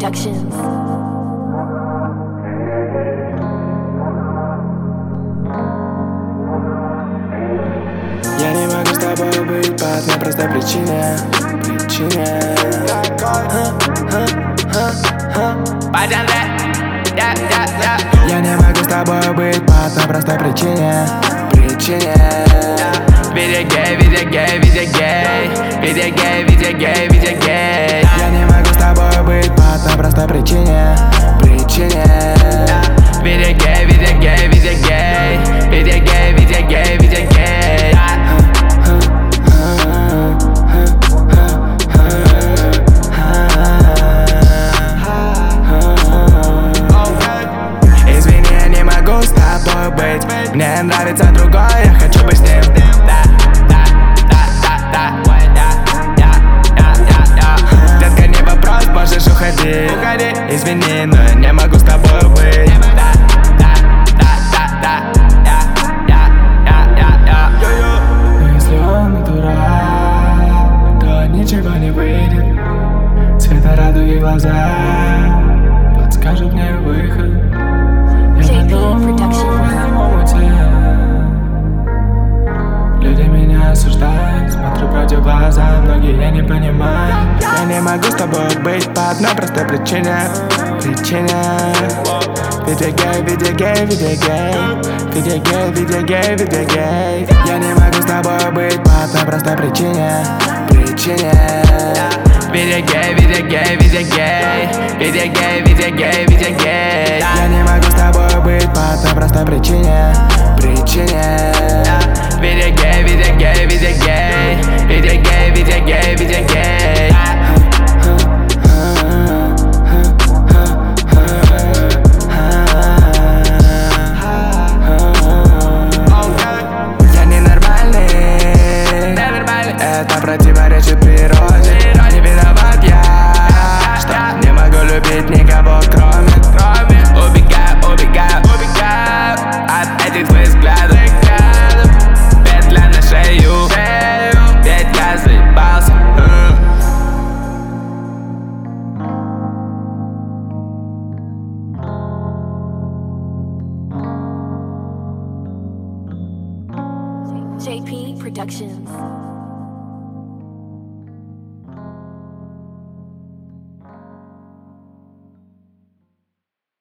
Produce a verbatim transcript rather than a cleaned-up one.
Productions. Я не могу с тобой быть по одной простой причине. Причине. Я не могу с тобой быть по одной простой причине. Причине. Везде гей, везде гей, везде гей. Везде гей, везде гей, везде гей. Я не могу с тобой быть по одной простой причине. Причине. Везде гей, везде гей, везде гей. Везде гей, везде гей, везде гей. Извини, я не могу с тобой быть. Мне нравится другой, я хочу быть с ним. Детка, не вопрос, можешь уходить. Извини, но я не могу с тобой быть. Но если он дурак, то ничего не выйдет. Цвета радуги глаза подскажут мне выход. Я джей пи тону в Productions. этом омуте. Люди меня осуждают, смотрю против глаза, многие я не понимаю. Я не могу с тобой быть по одной простой причине. Причине. Виде гей, виде гей, виде гей. Виде гей, виде гей, виде гей. Я не могу с тобой быть по одной простой причине. Причине. Везде гей, везде гей, везде гей. Везде гей, везде гей, везде гей. Я не могу с тобой быть по одной простой причине. Причине. Везде гей, везде гей, везде гей. Везде гей, везде гей, везде гей. Я ненормальный, это противоречит природе. Не виноват я, что не могу любить никого, кроме Убегаю, убегаю, убегаю от этих твоих взглядов. Петля на шею, ведь я заебался. джей пи Productions.